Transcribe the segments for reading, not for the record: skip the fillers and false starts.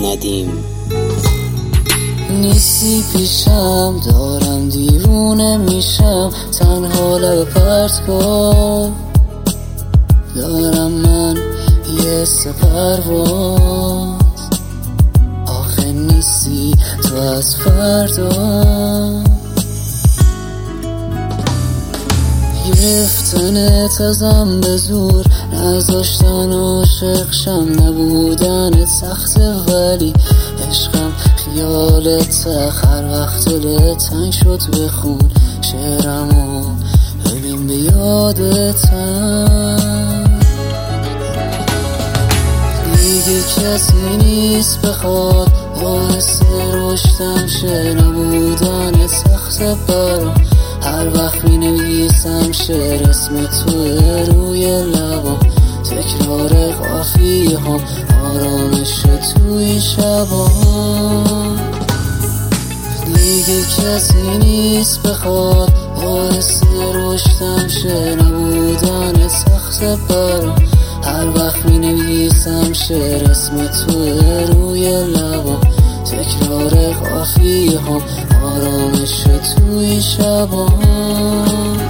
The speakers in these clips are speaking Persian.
ندیم. نیستی پیشم، دارم دیوونه میشم، تنها لب پرت کن. دارم من یه پرواز، آخه نیستی تو از فردا. گرفتنت ازم به زور، نذاشتن عاشق شم، نبودنت سخته ولی عشقم خیالت. هر وقت دلت تنگ شد بخون شعرمو، ببین به یادتم. دیگه کسی نیست بخواد باعث رشدم شه، نبودنت سخته برام. هر وقت می نویسم شعر اسم توی روی لبام، تکرار قافیه هم آرامش توی شبام. دیگه کسی نیست بخواد باعث رشدم شه، نبودن سخت برام. هر وقت می نویسم شعر اسم توی روی لبام، تکرار قافیه هم آرامش توی شبام.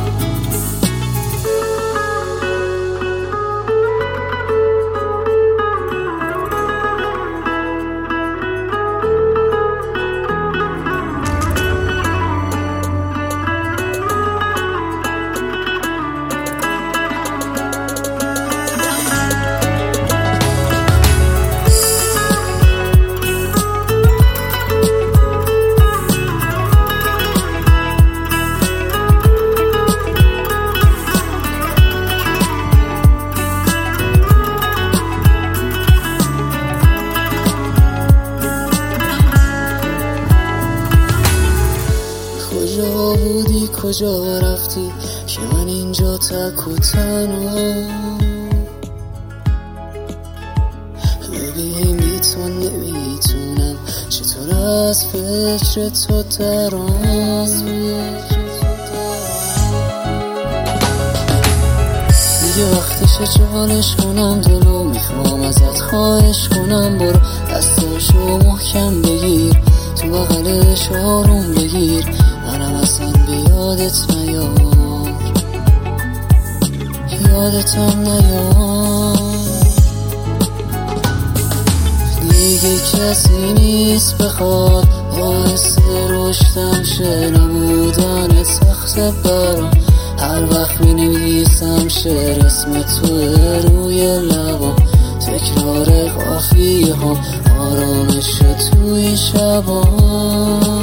کجا بودی کجا رفتی که من اینجا تک و تنها؟ ببین بی تو نمیتونم چطور از فکر تو درام. دیگه وقتشه چالش کنم دلو، میخوام ازت خواهش کنم برو دستاشو محکم بگیر، تو بغلش آروم بگیر، منم اصلا به یادت نیار، یادتم نیار. دیگه کسی نیست بخواد باعث رشدم شه، نبودنت سخته برام. هر وقت می نویسم شعر اسم توی روی لبام، تکرار قافیه هم آرامش توی شبام.